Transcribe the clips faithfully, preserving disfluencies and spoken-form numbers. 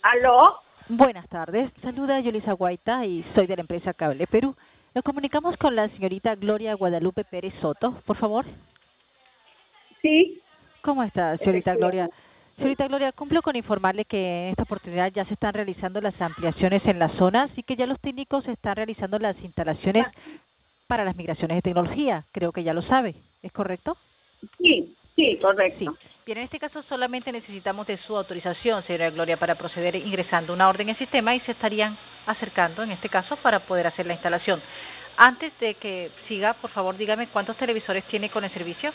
¿Aló? Buenas tardes, saluda Yolisa Guaita y soy de la empresa Cable Perú. Nos comunicamos con la señorita Gloria Guadalupe Pérez Soto, por favor. Sí, ¿Cómo está, señorita Gloria? efectivamente. Señorita Gloria, cumplo con informarle que en esta oportunidad ya se están realizando las ampliaciones en las zonas y que ya los técnicos están realizando las instalaciones para las migraciones de tecnología. Creo que ya lo sabe, ¿es correcto? Sí, sí, Sí. correcto. Bien, en este caso solamente necesitamos de su autorización, señora Gloria, para proceder ingresando una orden en sistema y se estarían acercando, en este caso, para poder hacer la instalación. Antes de que siga, por favor, dígame cuántos televisores tiene con el servicio.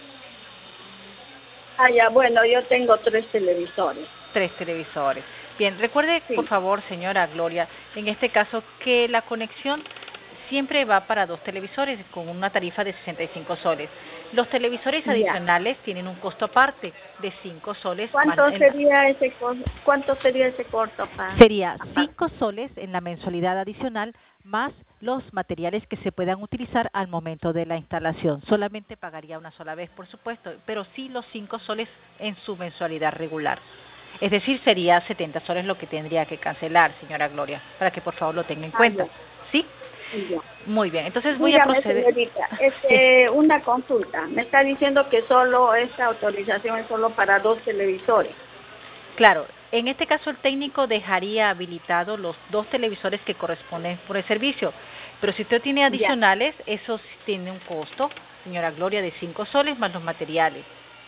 Ah, ya, bueno, yo tengo tres televisores. Tres televisores. Bien, recuerde, por Sí, favor, señora Gloria, en este caso, que la conexión siempre va para dos televisores con una tarifa de sesenta y cinco soles. Los televisores ya. adicionales tienen un costo aparte de cinco soles más ¿Cuánto en la, sería ese co- cuánto sería ese corto pa- sería aparte? cinco soles en la mensualidad adicional más los materiales que se puedan utilizar al momento de la instalación. Solamente pagaría una sola vez, por supuesto, pero sí los cinco soles en su mensualidad regular. Es decir, sería setenta soles lo que tendría que cancelar, señora Gloria, para que por favor lo tenga en Ah, cuenta. ya, ¿Sí? ya. Muy bien, entonces voy a Dígame, proceder. señorita, Sí. este, una consulta. Me está diciendo que solo esta autorización es solo para dos televisores. Claro, en este caso el técnico dejaría habilitados los dos televisores que corresponden por el servicio, pero si usted tiene Ya, adicionales, eso sí tiene un costo, señora Gloria, de cinco soles más los materiales,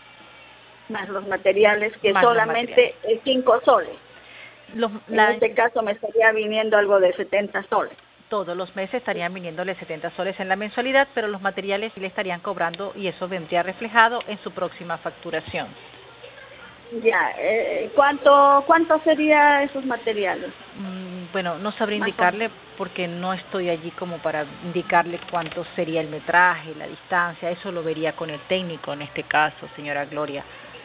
más los materiales que más los materiales. solamente es cinco soles. Los, En la, este caso me estaría viniendo algo de setenta soles. todos los meses estarían viniéndole setenta soles en la mensualidad, pero los materiales sí le estarían cobrando y eso vendría reflejado en su próxima facturación. Ya, eh, ¿cuánto, cuánto sería esos materiales? Mm, Bueno, no sabré Más o indicarle porque no estoy allí como para indicarle cuánto sería el metraje, la distancia, eso lo vería con el técnico en este caso, señora Gloria.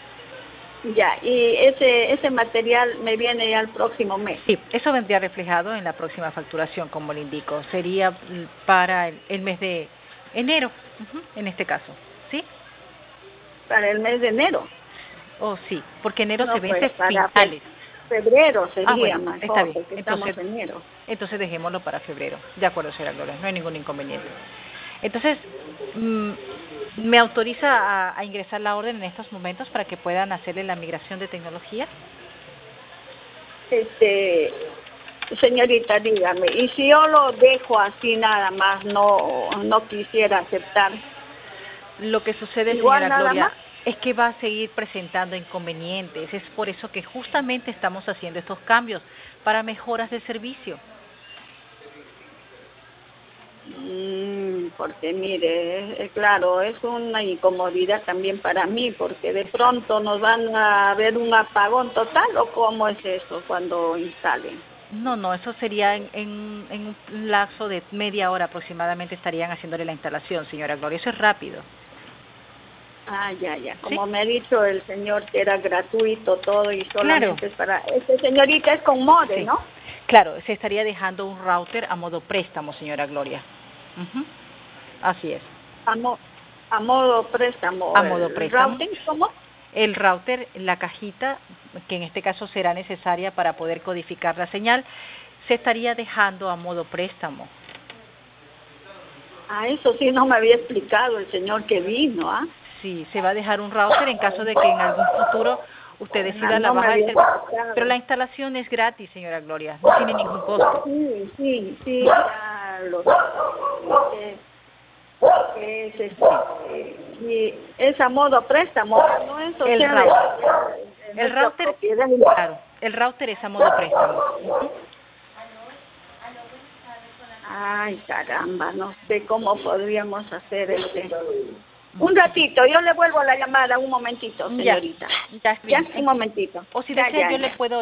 Ya, y ese ese material me viene ya el próximo mes. Sí, eso vendría reflejado en la próxima facturación, como le indico. Sería mm, para el, el mes de enero, ujú, en este caso, ¿sí? Para el mes de enero. Oh, sí, porque enero se No, pues vence para fe- finales. febrero Ah, sería bueno, está mejor, bien. porque estamos Entonces, en enero. entonces dejémoslo para febrero. De acuerdo, señora Gloria, no hay ningún inconveniente. Entonces, mm, ¿me autoriza a, a ingresar la orden en estos momentos para que puedan hacerle la migración de tecnología? Este, señorita, dígame, y si yo lo dejo así nada más, no no quisiera aceptar, Lo que sucede, igual señora nada Gloria, más. es que va a seguir presentando inconvenientes. Es por eso que justamente estamos haciendo estos cambios para mejoras de servicio. Mm, porque mire, eh, claro, es una incomodidad también para mí, porque de Exacto. pronto nos van a ver un apagón total, ¿o cómo es eso cuando instalen? No, no, eso sería en, en, en un lapso de media hora aproximadamente estarían haciéndole la instalación, señora Gloria. Eso es rápido, Ah, ya, ya, ¿sí? como me ha dicho el señor que era gratuito todo y Claro, solamente es para, este señorita es con More, sí. ¿no? Claro, se estaría dejando un router a modo préstamo, señora Gloria. Ujú, así es, A, mo- a modo préstamo, a modo el préstamo. routing, ¿cómo? El router, la cajita, que en este caso será necesaria para poder codificar la señal, se estaría dejando a modo préstamo. Ah, eso sí no me había explicado el señor que vino, ¿ah? Sí, se va a dejar un router en caso de que en algún futuro usted Ah, decida la no me baja del había servicio. Pero explicado. la instalación es gratis, señora Gloria, no tiene ningún costo. Sí, sí, sí, ya lo sé. Que es este, y es a modo préstamo, no es, o El sea, de, router, de el nuestra router, propiedad. claro, el router es a modo préstamo. Ujú. Ay, caramba, no sé cómo podríamos hacer este. Un ratito, yo le vuelvo la llamada, un momentito, Ya, señorita. ya está Ya, bien. un momentito. O si Ya, desea, ya, yo le ya. puedo